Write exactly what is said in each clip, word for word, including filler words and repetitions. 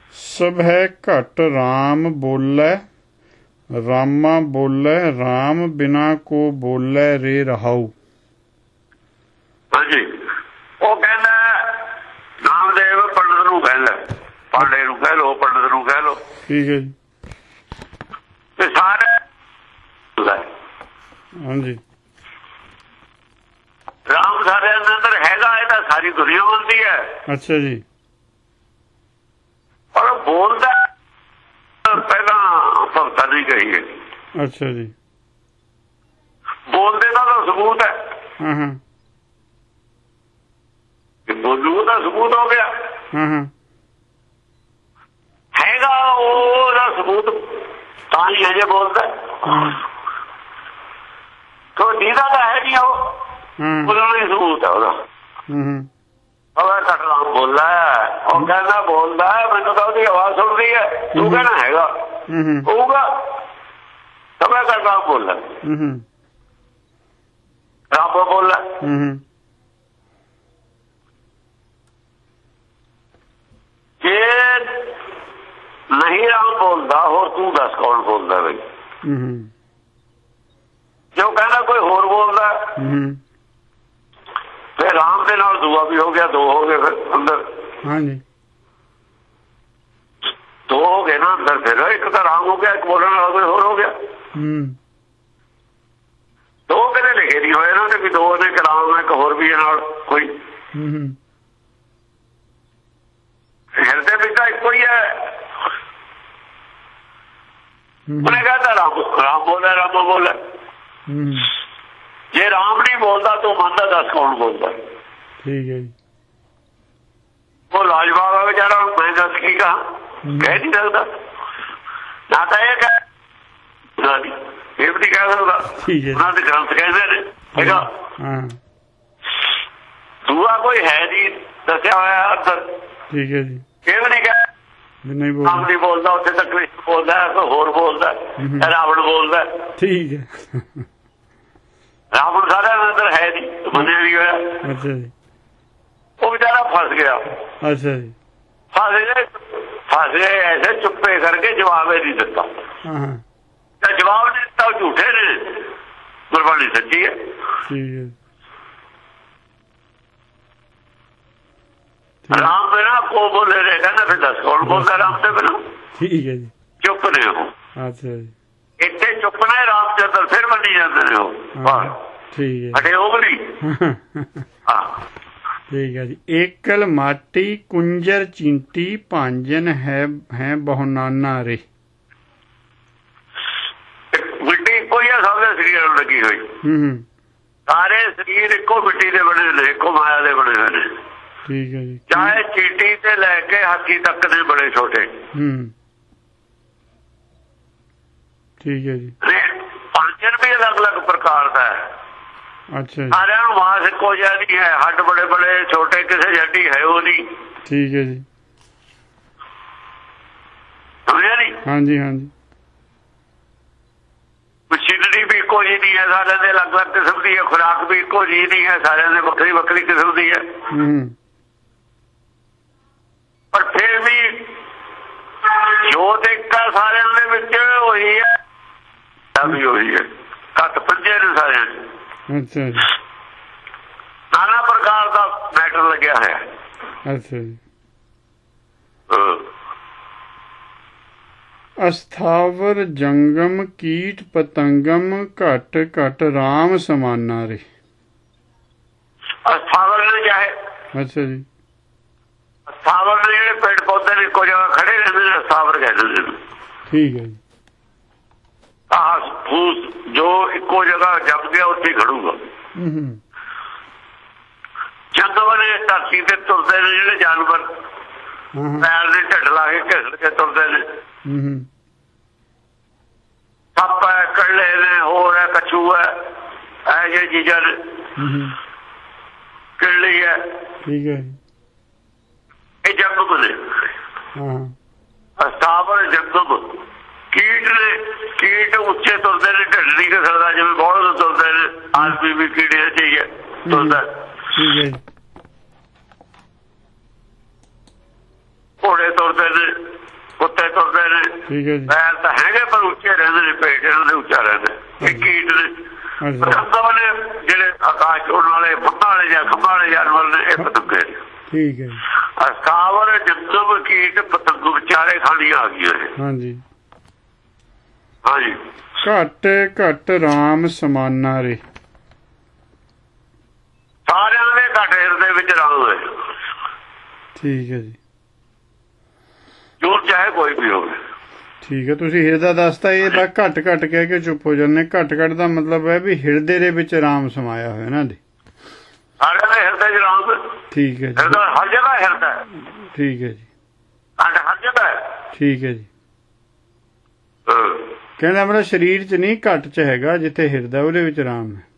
सब है घट राम बोलै रामा बोलै राम बिना को बोलै रे रहाऊ। हाँ जी, वो कहना नामदेव पंडित नूं कहंदा, पांडे नूं कह लो, पंडित नूं कह लो, ठीक है जी। ते सारे हाँ जी, राम सारे अंदर हैगा, ये तां सारी दुनिया बनती है। अच्छा जी। और बोलता पहला भगता नहीं कही है। अच्छा जी। बोलते का तो सबूत है। हाँ हाँ, बोलू का सबूत हो गया। हाँ हाँ, हैगा वो सबूत ताही है जो बोलता है। हाँ, तो दीदा तो है नहीं वो, हाँ, बोलना ही सबूत है उसका। हम्म, अब कटराम बोल रहा है और कहना बोल रहा है, मैंने तो उसकी आवाज सुन रही है, तू कहना हैगा होगा, तब मैं कटराम बोल रहा है, राम बोल रहा है। ये नहीं राम बोलता हो, तू दस कौन बोलता है भाई? जो कहना कोई होर बोलता है, फिर राम के नाल दूआ भी हो गया, दो हो गए फिर अंदर। हाँ जी, दो हो गए ना अंदर, फिर एक तो राम हो गया, एक बोलने वाला कोई होर हो गया। दो कहने लिखे नहीं हुए ना कि दो ने एक राम है, एक होर भी है नाल कोई। हिरदे पिता एक ही है। उन्हें कहता राम राम बोला, राम बोला। जे राम नहीं बोलता तो मानता दस कौन बोलता? ठीक है। वो लाजवाब है बेचारा, मैं दस की कहा कह नहीं सकता ना, तो ये कह ये भी नहीं कह सकता। उन्होंने ग्रंथ कहते हैं, दूआ कोई है नहीं दसिया होया अंदर। ठीक है जी, ये भी नहीं कह नहीं बोलता, राम नहीं बोलता, उत्थे तक कृष्ण बोलता है, कोई होर बोलता है, रावण बोलता है। ठीक है, रावण सारे अंदर है नहीं, तो मने नहीं होया। अच्छा जी, वो बेचारा फंस गया। अच्छा जी, फंस गए फंस गए ऐसे चुप्पे करके जवाब ही नहीं देता। जवाब नहीं देता, झूठे ने, गुरबाणी सच्ची है। ठीक है, राम बिना को बोले रहेगा ना, फिर दस कौन बोलता राम से बिना? ठीक है जी, चुप ने हो। अच्छा जी, इतने चुप ने रामचंद्र फिर बनी जाते हो। ठीक है, हटे ओगली। ठीक है जी। एकल माटी कुंजर चिंटी पांजन है है बहुनाना रे। मिट्टी कोई है, सबके शरीर लगी हुई, सारे शरीर एको मिट्टी के बने ने, एको माया के बने हुए। ठीक है जी, चाहे चींटी से लैके हाथी तक ने बड़े छोटे। ठीक है जी, पांचन भी अलग अलग प्रकार का है। अच्छा, सारे मांस एको जिहा नहीं है, हड्ड बड़े बड़े छोटे, किसी हड्डी है वो नहीं। ठीक है जी, समझे नहीं? हाँ जी, हाँ जी। मशीनरी भी एको जी नहीं है, सारे ने अलग अलग किस्म की है, खुराक भी एको जी नहीं है, सारे ने वक्री वक्री किस्म की है। पर फिर भी जो देखता सारे वही है, भी वही है, कत पंजे ने सारे। अच्छा, नाना प्रकार का मैटर लग्या है। अच्छा जी, अस्थावर जंगम कीट पतंगम घट घट राम समाना रे। अस्थावर ने क्या है? अच्छा जी, अस्थावर ने जेडे पेड़ पौधे ने इको जगह खड़े रहते हैं, अस्थावर कहते हैं। ठीक है जी, घास फूस जो इको जगह जम गया उत्थे खड़ूगा। जंगल ने धरती से तुरते ने जेडे जानवर, पैर ने ढिड ला के घिसड़ के तुरते ने, सप है, कड़े ने, होर है, कछू है, ऐसी चीजा ने, किरली है। ठीक है, ये जंगम ने। अस्थावर जंगम। कीट ने, कीट उच्चे तुरते ने, ढिड नहीं घिसड़दा, जिवें बहुत तुरते ने, आदमी भी कीड़े चाहिए तुरदा। घोड़े तुरते ने, ਕੁੱਤੇ ਤੁਰਦੇ ਨੇ, ਪੈਰ ਤਾਂ ਹੈਗੇ ਪਰ ਉੱਚੇ ਰਹਿੰਦੇ ਨੇ, ਪੇਟ ਇਹਨਾਂ ਦੇ ਉੱਚਾ ਰਹਿੰਦਾ। ਇਹ ਕੀਟ ਨੇ, ਪਤੰਗਾਂ ਨੇ ਜਿਹੜੇ ਆਕਾਸ਼ ਚ ਉੜਨ ਵਾਲੇ, ਫੁੱਟਾਂ ਵਾਲੇ ਜਾਂ ਖੰਭਾਂ ਵਾਲੇ ਜਾਨਵਰ ਨੇ, ਇਹ ਪਤੰਗੇ ਨੇ। ਠੀਕ ਹੈ। ਅਸਥਾਵਰ ਜੰਤੂ ਕੀਟ ਪਤੰਗ ਵਿਚਾਰੇ ਖਾਣੀਆਂ ਆ ਗਈਆਂ ਨੇ। ਹਾਂਜੀ ਹਾਂਜੀ। ਘਟ ਘਟ ਰਾਮ ਸਮਾਨਾ ਰੇ, ਸਾਰਿਆਂ ਦੇ ਘਟ ਹਿਰਦੇ ਵਿੱਚ ਰਾਮ ਹੈ। ਠੀਕ ਹੈ ਜੀ। ਜੋਰ ਚਾਹੇ ਕੋਈ ਵੀ ਹੋਵੇ। ਠੀਕ ਹੈ। ਤੁਸੀਂ ਹਿਰਦਾ ਦੱਸਤਾ, ਇਹ ਤਾਂ ਘੱਟ ਘੱਟ ਕਹਿ ਕੇ ਚੁੱਪ ਹੋ ਜਾਂਦੇ। ਘੱਟ ਘੱਟ ਦਾ ਮਤਲਬ ਹੈ ਵੀ ਹਿਰਦੇ ਦੇ ਵਿੱਚ ਰਾਮ ਸਮਾਇਆ ਹੋਇਆ ਨਾ ਜੀ। ਸਾਰਿਆਂ ਦੇ ਹਿਰਦੇ ਚ ਰਾਮ। ਠੀਕ ਹੈ ਜੀ। ਹਿਰਦਾ ਹਰ ਜਗ੍ਹਾ ਹਿਰਦਾ। ਠੀਕ ਹੈ ਜੀ। ਹਰ ਜਗ੍ਹਾ ਹੈ। ਠੀਕ ਹੈ ਜੀ। ਕਹਿੰਦਾ ਮੇਰਾ ਸਰੀਰ ਚ ਨਹੀਂ, ਘੱਟ ਚ ਹੈਗਾ ਜਿੱਥੇ ਹਿਰਦਾ, ਉਹਦੇ ਵਿੱਚ ਰਾਮ ਹੈ।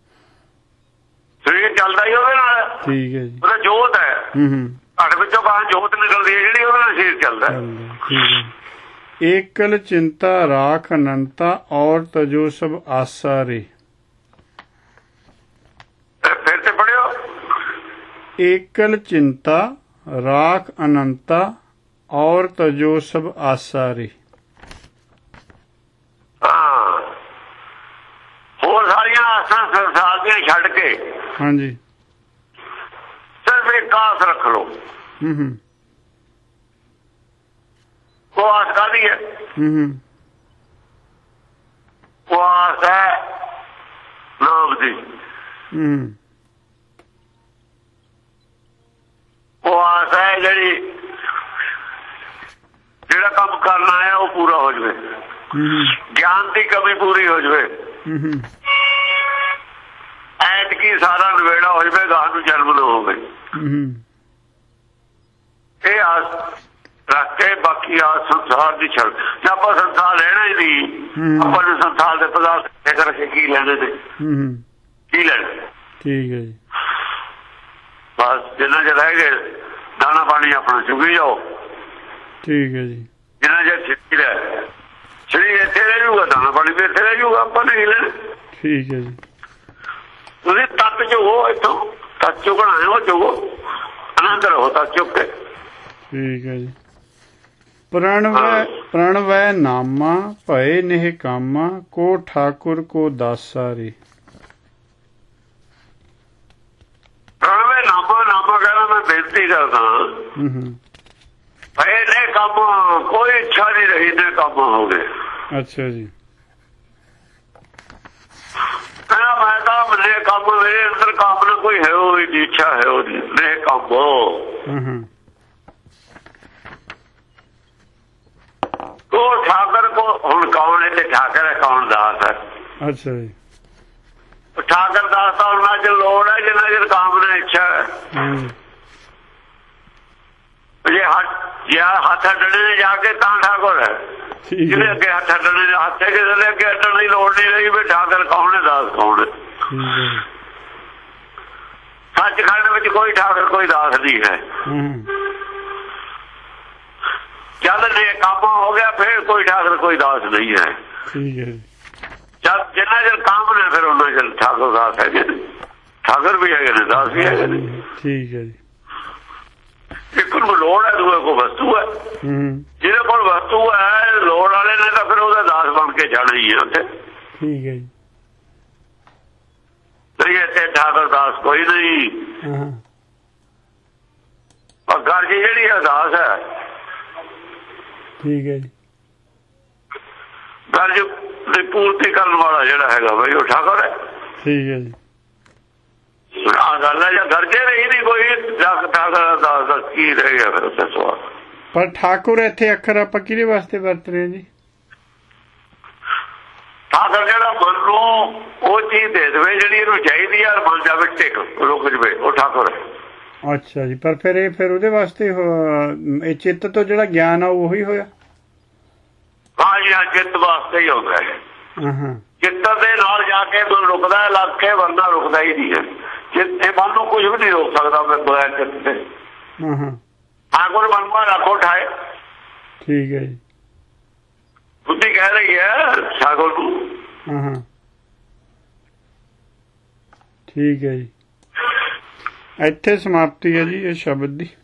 ਸਰੀਰ ਚੱਲਦਾ ਹੀ ਉਹਦੇ ਨਾਲ। ਠੀਕ ਹੈ ਜੀ। ਉਹਦਾ ਜੋਤ ਹੈ। ਹੂੰ ਹੂੰ। ਘੱਟ ਵਿੱਚੋਂ ਬਾਹਰ ਜੋਤ ਨਿਕਲਦੀ ਹੈ ਜਿਹੜੀ, ਉਹਦੇ ਨਾਲ ਸਰੀਰ ਚੱਲਦਾ। ਠੀਕ ਹੈ। ਏਕਲ ਚਿੰਤਾ ਰਾਖ ਅਨੰਤਾ ਔਰ ਤਜੋ ਸਭ ਆਸਾ ਰੇ। ਫਿਰ ਤੇ ਪੜਿਓ। ਏਕਲ ਚਿੰਤਾ ਰਾਖ ਅਨੰਤਾ ਔਰ ਤਜੋ ਸਭ ਆਸਾ ਰੇ। ਹਾਂ, ਹੋਰ ਸਾਰੀਆਂ ਆਸਾਂ ਸੰਸਾਰ ਦੀਆਂ ਛੱਡ ਕੇ ਹਾਂਜੀ ਸਿਰਫ ਇੱਕ ਆਸ ਰੱਖ ਲਓ। ਹੂੰ ਹੂੰ। ਉਹ ਆਸ ਕਾਹਦੀ ਹੈ? ਹੂੰ ਹੂੰ। ਉਹ ਆਸ ਹੈ ਨਾਮ ਦੀ। ਹੂੰ। ਉਹ ਆਸ ਹੈ ਜਿਹੜੀ ਜਿਹੜਾ ਕੰਮ ਕਰਨਾ ਹੈ ਉਹ ਪੂਰਾ ਹੋ ਜਾਵੇ। ਗਿਆਨ ਦੀ ਕਮੀ ਪੂਰੀ ਹੋ ਜਾਵੇ। ਐਤਕੀ ਸਾਰਾ ਨਵੇੜਾ ਹੋ ਜਾਵੇ, ਗਾਹ ਨੂੰ ਜਨਮ ਨਾ ਹੋਵੇ। ਇਹ ਆਸ ਰੱਖ ਕੇ ਬਾਕੀ ਆਸ ਸੰਸਾਰ ਦੀ ਛੱਡ। ਆਪਾਂ ਸੰਸਾਰ ਲੈਣਾ ਹੀ ਨਹੀਂ। ਆਪਾਂ ਨੂੰ ਸੰਸਾਰ ਦੇ ਪਦਾਰਥ ਕਰਕੇ ਕੀ ਲੈਣੇ ਤੇ ਕੀ ਲੈਣਾ। ਠੀਕ ਹੈ ਜੀ। ਬਸ ਜਿੰਨਾ ਚਿਰ ਰਹਿ ਗਏ ਦਾਣਾ ਪਾਣੀ ਆਪਣਾ ਚੁਗੀ ਜਾਓ। ਠੀਕ ਹੈ ਜੀ। ਜਿੰਨਾ ਚਿਰ ਛਿੱਟੀ ਰਹਿ ਸਰੀਰ ਇੱਥੇ ਰਹਿ ਜਾਊਗਾ, ਦਾਣਾ ਪਾਣੀ ਵੀ ਇੱਥੇ ਰਹਿ ਜਾਊਗਾ, ਆਪਾਂ ਨਹੀਂ ਲੈਣਾ। ਠੀਕ ਹੈ ਜੀ। ਤੁਸੀਂ ਤੱਤ ਚੁਗੋ, ਇੱਥੋਂ ਤੱਤ ਚੁਗਣਾ ਹੈ ਉਹ ਚੁਗੋ, ਆਨੰਦ ਰਹੋ ਤੱਤ ਚੁੱਕ ਕੇ। ਠੀਕ ਹੈ ਜੀ। ਪ੍ਰਣਵੈ ਪ੍ਰਣਵੈ ਨਾਮਾ ਭਏ ਨਹਿ ਕਾਮਾ ਕੋ ਠਾਕੁਰ ਕੋ ਦਾਸਾ ਰੇ। ਪ੍ਰਣਵੈ ਨਾਮਾ ਨਾਮਾ ਕਹਿੰਦਾ ਮੈਂ ਬੇਨਤੀ ਕਰਦਾ ਭਏ ਨੇ ਕੰਮ, ਕੋਈ ਇੱਛਾ ਨਹੀਂ ਰਹੀ ਨੇ ਕੰਮ ਹੋ ਗਏ। ਅੱਛਾ ਜੀ। ਕਹਿੰਦਾ ਮੈਂ ਤਾਂ ਮੇਰੇ ਕੰਮ, ਮੇਰੇ ਅੰਦਰ ਕੰਮ ਨਾ ਕੋਈ ਹੈ, ਉਹ ਇੱਛਾ ਹੈ ਉਹਦੀ ਨੇ ਕੰਮ। ਉਹ ਠਾਕਰ ਕੋ ਹੁਣ ਕੌਣ ਹੈ ਤੇ ਠਾਕਰ ਹੈ ਕੌਣ ਦਾਸ ਹੈ। ਅੱਛਾ ਜੀ। ਠਾਕਰ ਦਾਸ ਤਾਂ ਉਹਨਾਂ ਚ ਲੋੜ ਹੈ ਜਿੰਨਾ ਚਿਰ ਕਾਮਨਾ ਇੱਛਾ ਹੈ। ਜੇ ਹੱਥ ਜੇ ਹੱਥ ਅੱਡਣੇ ਨੇ ਜਾ ਕੇ ਤਾਂ ਠਾਕੁਰ ਹੈ। ਜਿਹਦੇ ਅੱਗੇ ਹੱਥ ਅੱਡਣੇ ਨੇ, ਹੱਥੇ ਕਿਸੇ ਦੇ ਅੱਗੇ ਅੱਡਣ ਦੀ ਲੋੜ ਨਹੀਂ ਰਹੀ ਵੀ ਠਾਕਰ ਕੌਣ ਹੈ ਦਾਸ ਕੌਣ ਹੈ। ਸੱਚਖੰਡ ਵਿੱਚ ਕੋਈ ਠਾਕਰ ਕੋਈ ਦਾਸ ਨਹੀਂ ਹੈ। ਜਦ ਨੇ ਕੰਮ ਹੋ ਗਿਆ ਫਿਰ ਕੋਈ ਠਾਕਰ ਕੋਈ ਦਾਸ ਨਹੀਂ ਹੈ। ਜਦ ਜਿੰਨਾ ਚਿਰ ਕੰਮ ਨੇ ਫਿਰ ਉਹਨਾਂ ਚਿਰ ਠਾਕੁਰ ਦਾਸ ਹੈਗੇ ਨੇ, ਠਾਕੁਰ ਵੀ ਹੈਗੇ ਨੇ, ਦਾਸ ਵੀ ਹੈਗੇ ਨੇ। ਠੀਕ ਹੈ ਜੀ। ਇੱਕ ਨੂੰ ਲੋੜ ਹੈ, ਦੂਏ ਕੋਲ ਵਸਤੂ ਹੈ। ਜਿਹਦੇ ਕੋਲ ਵਸਤੂ ਹੈ ਲੋੜ ਵਾਲੇ ਨੇ ਤਾਂ ਫਿਰ ਉਹਦਾ ਦਾਸ ਬਣ ਕੇ ਜਾਣਾ ਹੀ ਹੈ ਉੱਥੇ। ਠੀਕ ਹੈ ਜੀ। ਇੱਥੇ ਠਾਕੁਰ ਦਾਸ ਕੋਈ ਨਹੀਂ। ਪਰ ਗਰਜ ਜਿਹੜੀ ਹੈ ਦਾਸ ਹੈ। ਠੀਕ ਹੈ ਜੀ। ਗਰਜ ਦੀ ਪੂਰਤੀ ਕਰਨ ਵਾਲਾ ਜਿਹੜਾ ਹੈਗਾ ਬਈ ਉਹ ਠਾਕੁਰ ਹੈ। ਠੀਕ ਹੈ ਜੀ। ਆ ਗੱਲ ਹੈ ਜਾਂ ਗਰਜੇ ਰਹੀ ਨਹੀਂ ਕੋਈ ਠਾਕੁਰ ਦਾਸ ਦਾ ਕੀ ਰਹਿ ਗਿਆ ਫਿਰ ਉੱਥੇ ਸਵਾਲ। ਪਰ ਠਾਕੁਰ ਇੱਥੇ ਅੱਖਰ ਆਪਾਂ ਕਿਹਦੇ ਵਾਸਤੇ ਵਰਤ ਰਹੇ ਜੀ? ਠਾਕੁਰ ਜਿਹੜਾ ਮਨ ਨੂੰ ਉਹ ਚੀਜ਼ ਦੇ ਦੇਵੇ ਜਿਹੜੀ ਇਹਨੂੰ ਚਾਹੀਦੀ ਹੈ, ਮਨ ਜਾਵੇ ਟਿਕ ਰੁਕ ਜਵੇ, ਉਹ ਠਾਕੁਰ ਹੈ। ਅੱਛਾ ਜੀ। ਪਰ ਫਿਰ ਇਹ ਫਿਰ ਉਹਦੇ ਵਾਸਤੇ ਇਹ ਚਿੱਤ ਤੋਂ ਜਿਹੜਾ ਗਿਆਨ ਆ ਉਹੀ ਹੋਇਆ। ਹਾਂ ਜੀ ਹਾਂ, ਚਿੱਤ ਵਾਸਤੇ ਹੀ ਹੁੰਦਾ ਹੈ। ਚਿੱਤ ਦੇ ਨਾਲ ਜਾ ਕੇ ਮਨ ਰੁਕਦਾ ਲੱਗ ਕੇ, ਵਰਨਾ ਰੁਕਦਾ ਹੀ ਨਹੀਂ ਹੈ। ਚਿੱਤ ਮਨ ਨੂੰ ਕੁਝ ਵੀ ਨਹੀਂ ਰੋਕ ਸਕਦਾ ਬਗੈਰ ਚਿੱਤ ਤੇ। ਠਾਕੁਰ ਮਨ ਨੂੰ ਰੱਖੋ ਠਾਏ। ਠੀਕ ਹੈ ਜੀ। ਬੁੱਧੀ ਕਹਿ ਰਹੀ ਹੈ ਠਾਕੁਰ ਨੂੰ। ਠੀਕ ਹੈ ਜੀ। ਇੱਥੇ ਸਮਾਪਤੀ ਹੈ ਜੀ ਇਹ ਸ਼ਬਦ ਦੀ।